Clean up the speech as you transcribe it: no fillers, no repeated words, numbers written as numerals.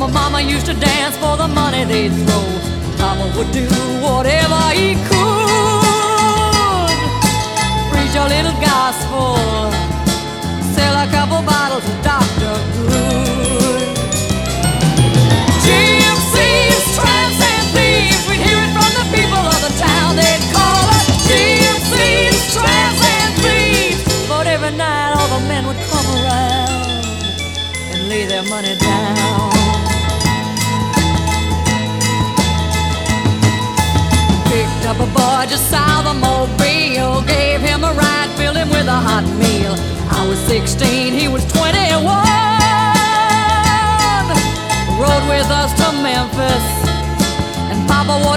My mama used to dance for the money they'd throw. Papa would do whatever he could. Preach a little gospel, sell a couple bottles of Dr. Good. Gypsies, tramps, and thieves, we'd hear it from the people of the town. They'd call us gypsies, tramps, and thieves. But every night all the men would come around and lay their money down. Picked up a boy just south of Mobile, gave him a ride, filled him with a hot meal. I was 16, he was 21. Rode with us to Memphis, and Papa